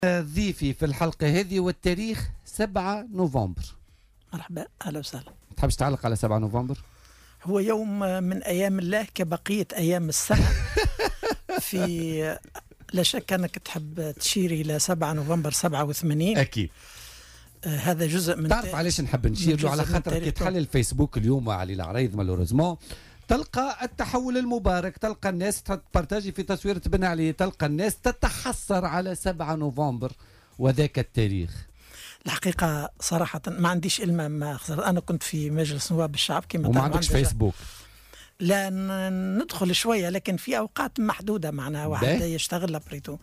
ضيفي في الحلقة هذه والتاريخ 7 نوفمبر. مرحبا، أهلا وسهلا. تحبش تعلق على 7 نوفمبر؟ هو يوم من أيام الله كبقية أيام السنة. في لا شك أنك تحب تشير إلى 7 نوفمبر 87. أكيد. هذا جزء من تعرف علاش نحب نشير له؟ على خاطر كي تحلل الفيسبوك اليوم علي العريض مالوريزمون تلقى التحول المبارك، تلقى الناس تبارتاجي في تصويرة بن علي، تلقى الناس تتحسر على 7 نوفمبر وذاك التاريخ. الحقيقة صراحة ما عنديش إلمام ما خسر. أنا كنت في مجلس نواب الشعب كما وما عندكش فيسبوك؟ لا، ندخل شوية لكن في أوقات محدودة، معناها واحد يشتغل بريتو.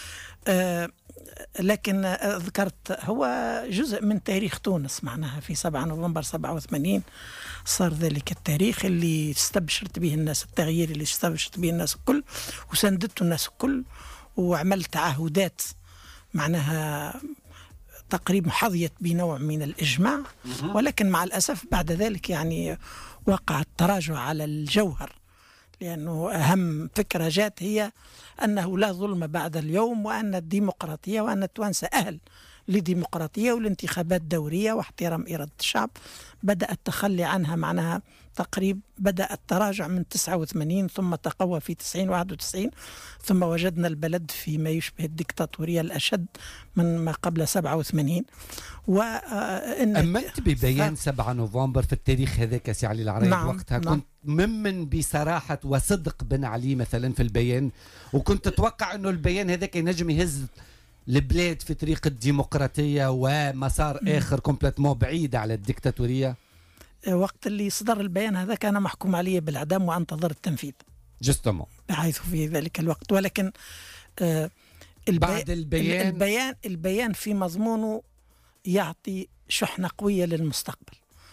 لكن ذكرت هو جزء من تاريخ تونس، معناها في 7 نوفمبر 87 صار ذلك التاريخ اللي استبشرت به الناس، التغيير اللي استبشرت به الناس الكل وسندته الناس الكل، وعملت تعهدات معناها تقريبا حظيت بنوع من الإجماع، ولكن مع الأسف بعد ذلك يعني وقع التراجع على الجوهر، لأنه أهم فكرة جات هي أنه لا ظلم بعد اليوم، وأن الديمقراطية وأن التوانسة أهل لديمقراطية والانتخابات دورية واحترام إرادة الشعب. بدأ التخلي عنها، معناها تقريبا بدأ التراجع من 89 ثم تقوى في 90 91، ثم وجدنا البلد فيما يشبه الديكتاتورية الأشد من ما قبل 87. أمنت ببيان 7 نوفمبر في التاريخ هذاك سي علي العريض؟ نعم، وقتها نعم. كنت ممن بصراحة وصدق بن علي مثلا في البيان، وكنت تتوقع أنه البيان هذاك ينجم يهز البلاد في طريق الديمقراطية ومسار آخر كومبلتمون بعيد على الديكتاتورية؟ وقت اللي صدر البيان هذا كان محكوم عليه بالإعدام وأنتظر التنفيذ جستمون بحيث في ذلك الوقت. ولكن بعد البيان في مضمونه يعطي شحنة قوية للمستقبل،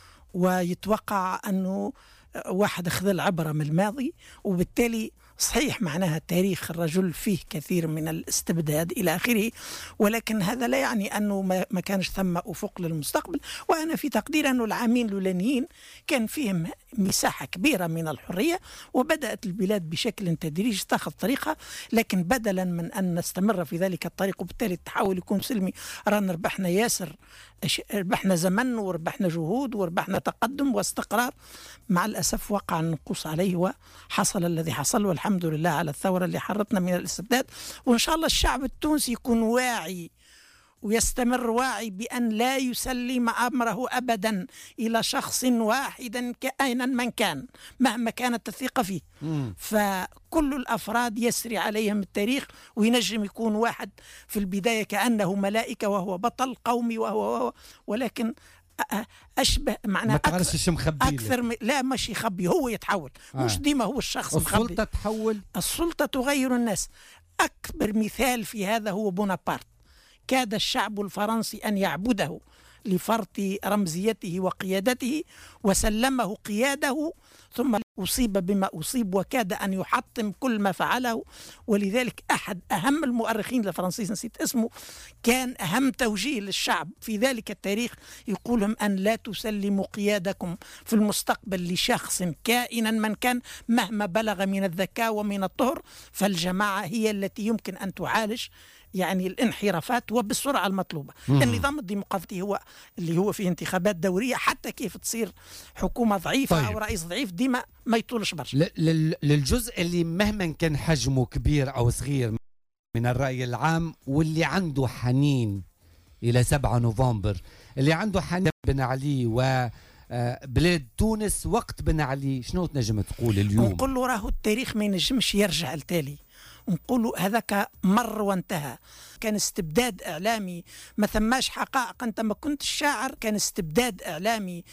ويتوقع أنه واحد أخذ العبرة من الماضي، وبالتالي صحيح معناها تاريخ الرجل فيه كثير من الاستبداد إلى آخره، ولكن هذا لا يعني أنه ما كانش ثم أفق للمستقبل. وأنا في تقدير أنه العامين الأولانيين كان فيهم مساحة كبيرة من الحرية، وبدأت البلاد بشكل تدريجي تأخذ طريقها، لكن بدلا من أن نستمر في ذلك الطريق وبالتالي التحول يكون سلمي، رانا ربحنا ياسر، ربحنا زمن وربحنا جهود وربحنا تقدم واستقرار. مع الأسف وقع النقوص عليه وحصل الذي حصل، والحمد لله على الثورة اللي حرتنا من الاستبداد. وإن شاء الله الشعب التونسي يكون واعي ويستمر واعي بأن لا يسلم أمره أبدا إلى شخص واحد كائنا من كان مهما كانت الثقة فيه. فكل الأفراد يسري عليهم التاريخ، وينجم يكون واحد في البداية كأنه ملائكة وهو بطل قومي وهو ولكن أشبه معناه أكثر لا مش يخبي، هو يتحول. مش ديما هو الشخص مخبي، السلطة تحول، السلطة تغير الناس. أكبر مثال في هذا هو بونابرت، كاد الشعب الفرنسي أن يعبده لفرط رمزيته وقيادته، وسلمه قياده، ثم أصيب بما أصيب وكاد أن يحطم كل ما فعله. ولذلك أحد أهم المؤرخين الفرنسيين نسيت اسمه، كان أهم توجيه للشعب في ذلك التاريخ يقول لهم أن لا تسلموا قيادكم في المستقبل لشخص كائنا من كان مهما بلغ من الذكاء ومن الطهر، فالجماعة هي التي يمكن أن تعالج يعني الانحرافات وبالسرعة المطلوبة. النظام الديمقراطي هو اللي هو فيه انتخابات دورية، حتى كيف تصير حكومة ضعيفة أو رئيس ضعيف ديما ما يطولش برشا. للجزء اللي مهما كان حجمه كبير أو صغير من الرأي العام، واللي عنده حنين إلى 7 نوفمبر، اللي عنده حنين بن علي وبلاد تونس وقت بن علي، شنو تنجم تقول اليوم؟ نقول له راهو التاريخ ما ينجمش يرجع التالي، نقولوا هذاك مر وانتهى. كان استبداد إعلامي، ما ثماش حقائق. أنت ما كنت الشاعر، كان استبداد إعلامي،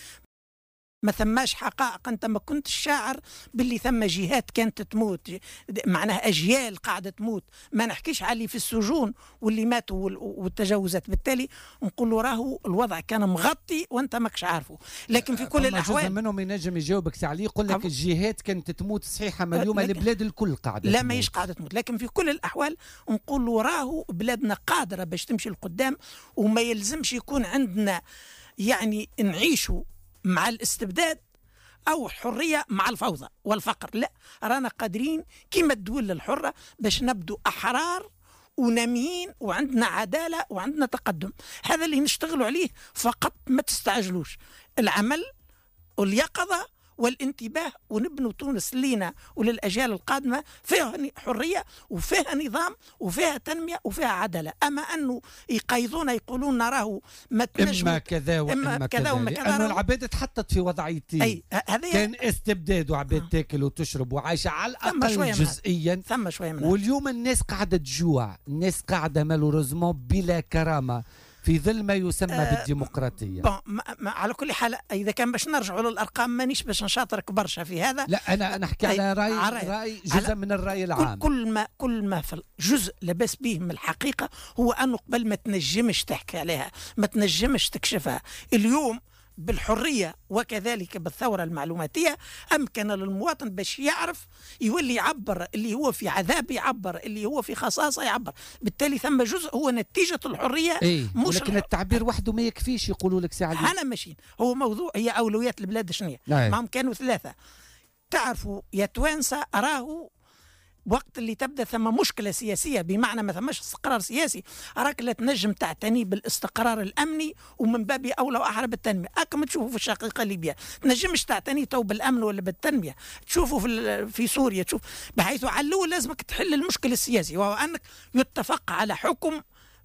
ما ثماش حقائق. أنت ما كنت الشاعر باللي ثم جهات كانت تموت، معناها أجيال قاعدة تموت، ما نحكيش على اللي في السجون واللي ماتوا والتجاوزات. بالتالي نقول له راهو الوضع كان مغطي وانت ماكش عارفه. لكن في كل الأحوال جزء منهم ينجم يجاوبك سعلي يقول لك الجهات كانت تموت صحيحة، ما اليوم البلاد الكل قاعدة لا تموت. ما هيش قاعدة تموت، لكن في كل الأحوال نقول له راهو بلادنا قادرة باش تمشي القدام، وما يلزمش يكون عندنا يعني نعيشوا مع الاستبداد أو حرية مع الفوضى والفقر. لا، رانا قادرين كما الدول الحرة باش نبدو أحرار وناميين وعندنا عدالة وعندنا تقدم. هذا اللي نشتغلوا عليه فقط، ما تستعجلوش. العمل واليقظة والانتباه، ونبنوا تونس لينا وللأجيال القادمة فيها حرية وفيها نظام وفيها تنمية وفيها عدالة. أما أنه يقيضون يقولون نراه ما تنجم إما كذا وإما كذا، لأنه العباد تحطت في وضعيتين، كان استبداد وعباد تاكل وتشرب وعايشة على الأقل جزئيا، ثم شوية من واليوم الناس قاعدة تجوع، الناس قاعدة مالوريزمون بلا كرامة في ظل ما يسمى بالديمقراطية. على كل حال إذا كان باش نرجعوا للأرقام مانيش باش نشاطرك برشا في هذا. لا أنا نحكي على رأي جزء من الرأي العام. كل ما في جزء لبس به من الحقيقة هو أنه قبل ما تنجمش تحكي عليها، ما تنجمش تكشفها. اليوم بالحرية وكذلك بالثورة المعلوماتية أمكن للمواطن باش يعرف يولي يعبر، اللي هو في عذاب يعبر، اللي هو في خصاصة يعبر. بالتالي ثم جزء هو نتيجة الحرية. مش لكن التعبير وحده ما يكفيش، يقولوا لك ساعة أنا ماشيين. هو موضوع هي أولويات البلاد شنية. معهم كانوا 3. تعرفوا يا توانسة، أراه وقت اللي تبدا ثم مشكله سياسيه، بمعنى ما ثماش استقرار سياسي، راك لا تنجم تعتني بالاستقرار الامني ومن باب اولى واحرى بالتنميه. اكم تشوفوا في الشقيقه ليبيا تنجمش تعتني تو بالامن ولا بالتنميه، تشوفوا في سوريا، تشوف بحيث على الاول لازمك تحل المشكل السياسي، وهو انك يتفق على حكم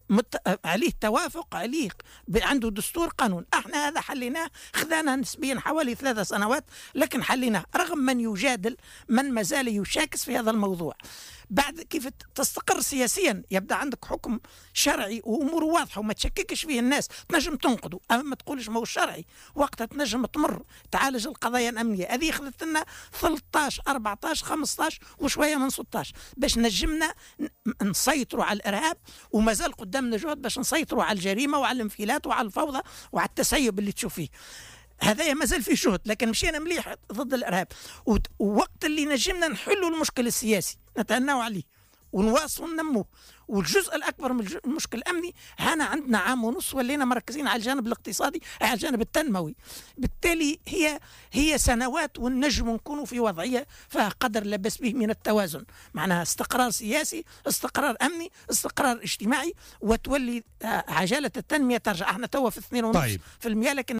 عليه توافق عليه عنده دستور قانون. احنا هذا حليناه، خذانا نسبيا حوالي 3 سنوات، لكن حليناه رغم من يجادل، من ما زال يشاكس في هذا الموضوع. بعد كيف تستقر سياسيا يبدا عندك حكم شرعي وامور واضحه وما تشككش فيه الناس، تنجم تنقده. اما ما تقولش ما هو شرعي، وقتها تنجم تمر تعالج القضايا الامنيه. هذه اخذت لنا 13 14 15 وشويه من 16 باش نجمنا نسيطروا على الارهاب، وما زال قدامنا جهد باش نسيطروا على الجريمه وعلى الانفلات وعلى الفوضى وعلى التسيب اللي تشوف فيه. هذا ما زال في جهد، لكن مشينا مليح ضد الارهاب. ووقت اللي نجمنا نحلوا المشكل السياسي نتهناو عليه ونواصلوا ننموه، والجزء الاكبر من المشكل الامني هنا عندنا 1.5 عام ولينا مركزين على الجانب الاقتصادي، على الجانب التنموي. بالتالي هي سنوات ونجم نكونوا في وضعيه فيها قدر لبس به من التوازن، معناها استقرار سياسي، استقرار امني، استقرار اجتماعي، وتولي عجله التنميه ترجع. احنا توا في 2.5%، لكن